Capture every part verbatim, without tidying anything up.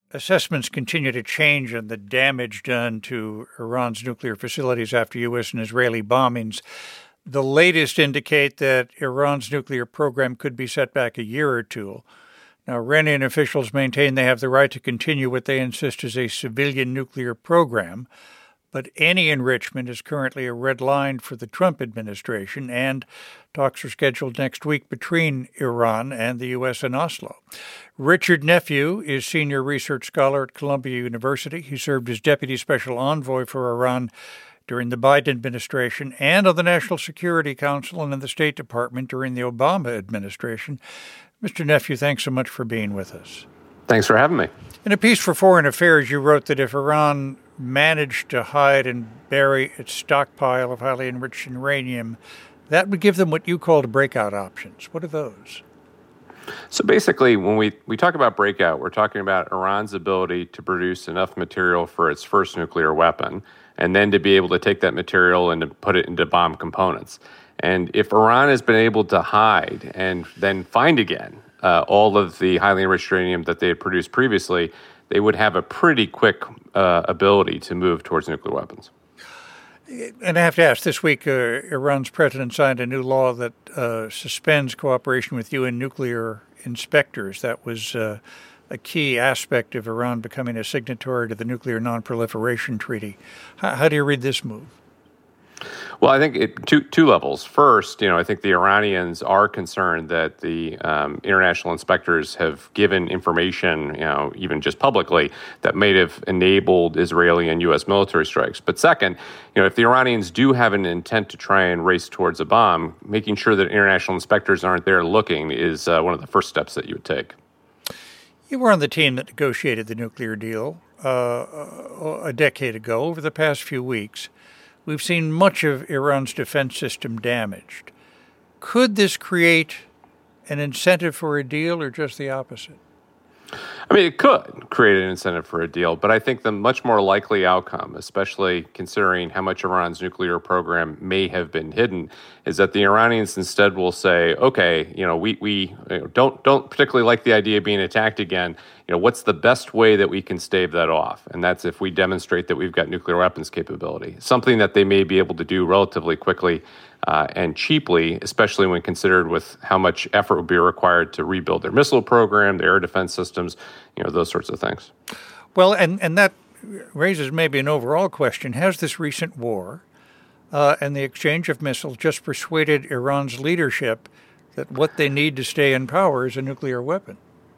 assessments continue to change on the damage done to Iran's nuclear facilities after U S and Israeli bombings. The latest indicate that Iran's nuclear program could be set back a year or two. Now, Iranian officials maintain they have the right to continue what they insist is a civilian nuclear program, but any enrichment is currently a red line for the Trump administration, and talks are scheduled next week between Iran and the U S in Oslo. Richard Nephew is senior research scholar at Columbia University. He served as deputy special envoy for Iran during the Biden administration and on the National Security Council and in the State Department during the Obama administration. Mister Nephew, thanks so much for being with us. Thanks for having me. In a piece for Foreign Affairs, you wrote that if Iran managed to hide and bury its stockpile of highly enriched uranium, that would give them what you called breakout options. What are those? So basically, when we, we talk about breakout, we're talking about Iran's ability to produce enough material for its first nuclear weapon, and then to be able to take that material and to put it into bomb components. And if Iran has been able to hide and then find again uh, all of the highly enriched uranium that they had produced previously, they would have a pretty quick uh, ability to move towards nuclear weapons. And I have to ask, this week, uh, Iran's president signed a new law that uh, suspends cooperation with U N nuclear inspectors. That was uh, a key aspect of Iran becoming a signatory to the Nuclear Non-Proliferation Treaty. How, how do you read this move? Well, I think it, two two levels. First, you know, I think the Iranians are concerned that the um, international inspectors have given information, you know, even just publicly, that may have enabled Israeli and U S military strikes. But second, you know, if the Iranians do have an intent to try and race towards a bomb, making sure that international inspectors aren't there looking is uh, one of the first steps that you would take. You were on the team that negotiated the nuclear deal uh, a decade ago. Over the past few weeks, we've seen much of Iran's defense system damaged. Could this create an incentive for a deal or just the opposite? I mean, it could create an incentive for a deal, but I think the much more likely outcome, especially considering how much Iran's nuclear program may have been hidden, is that the Iranians instead will say, okay, you know, we, we you know, don't don't particularly like the idea of being attacked again. You know, what's the best way that we can stave that off? And that's if we demonstrate that we've got nuclear weapons capability, something that they may be able to do relatively quickly uh, and cheaply, especially when considered with how much effort would be required to rebuild their missile program, their air defense systems, you know, those sorts of things. Well, and, and that raises maybe an overall question. Has this recent war uh, and the exchange of missiles just persuaded Iran's leadership that what they need to stay in power is a nuclear weapon?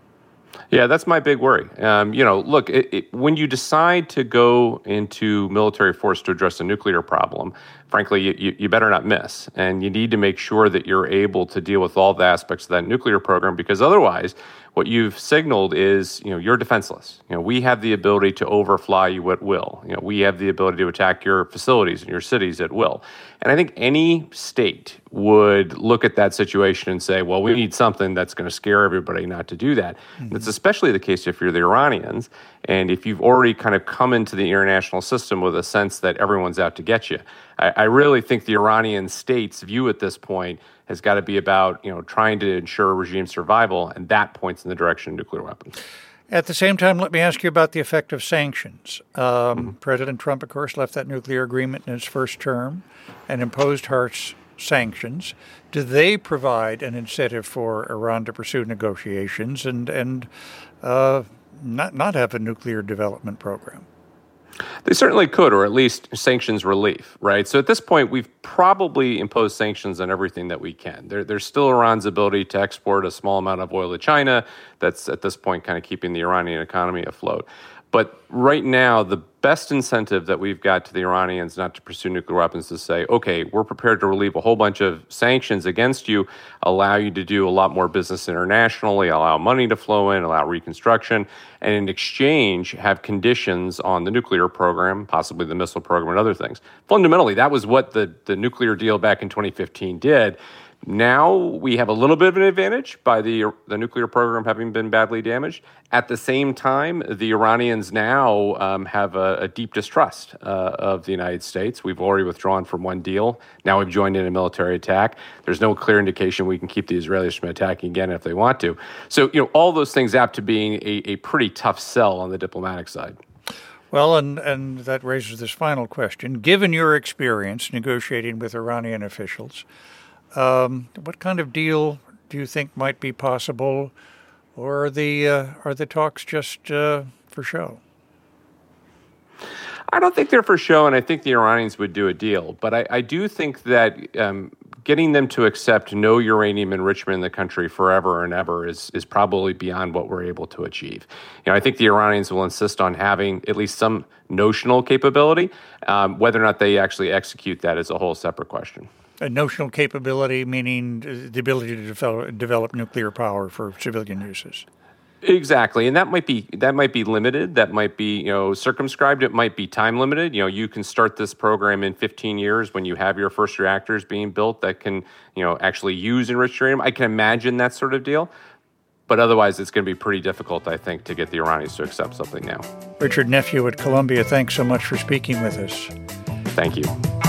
Yeah, that's my big worry. Um, you know, look, it, it, when you decide to go into military force to address a nuclear problem, frankly, you, you better not miss. And you need to make sure that you're able to deal with all the aspects of that nuclear program, because otherwise, what you've signaled is, you know, you're defenseless. You know, we have the ability to overfly you at will. You know, we have the ability to attack your facilities and your cities at will. And I think any state would look at that situation and say, well, we need something that's going to scare everybody not to do that. Mm-hmm. That's especially the case if you're the Iranians, and if you've already kind of come into the international system with a sense that everyone's out to get you. I, I really think the Iranian state's view at this point has got to be about, you know, trying to ensure regime survival, and that points in the direction of nuclear weapons. At the same time, let me ask you about the effect of sanctions. Um, mm-hmm. President Trump, of course, left that nuclear agreement in his first term and imposed harsh sanctions. Do they provide an incentive for Iran to pursue negotiations and and uh, not not have a nuclear development program? They certainly could, or at least sanctions relief, right? So at this point, we've probably imposed sanctions on everything that we can. There, there's still Iran's ability to export a small amount of oil to China. That's at this point kind of keeping the Iranian economy afloat. But right now, the best incentive that we've got to the Iranians not to pursue nuclear weapons is to say, okay, we're prepared to relieve a whole bunch of sanctions against you, allow you to do a lot more business internationally, allow money to flow in, allow reconstruction, and in exchange, have conditions on the nuclear program, possibly the missile program and other things. Fundamentally, that was what the, the nuclear deal back in twenty fifteen did. Now we have a little bit of an advantage by the the nuclear program having been badly damaged. At the same time, the Iranians now um, have a, a deep distrust uh, of the United States. We've already withdrawn from one deal. Now we've joined in a military attack. There's no clear indication we can keep the Israelis from attacking again if they want to. So, you know, all those things add to being a, a pretty tough sell on the diplomatic side. Well, and, and that raises this final question. Given your experience negotiating with Iranian officials, um, what kind of deal do you think might be possible, or are the, uh, are the talks just uh, for show? I don't think they're for show, and I think the Iranians would do a deal. But I, I do think that um, getting them to accept no uranium enrichment in the country forever and ever is is probably beyond what we're able to achieve. You know, I think the Iranians will insist on having at least some notional capability. Um, whether or not they actually execute that is a whole separate question. A notional capability, meaning the ability to develop, develop nuclear power for civilian uses. Exactly, and that might be that might be limited. That might be you know circumscribed. It might be time limited. You know, you can start this program in fifteen years when you have your first reactors being built that can you know actually use enriched uranium. I can imagine that sort of deal, but otherwise, it's going to be pretty difficult, I think, to get the Iranians to accept something now. Richard Nephew at Columbia, thanks so much for speaking with us. Thank you.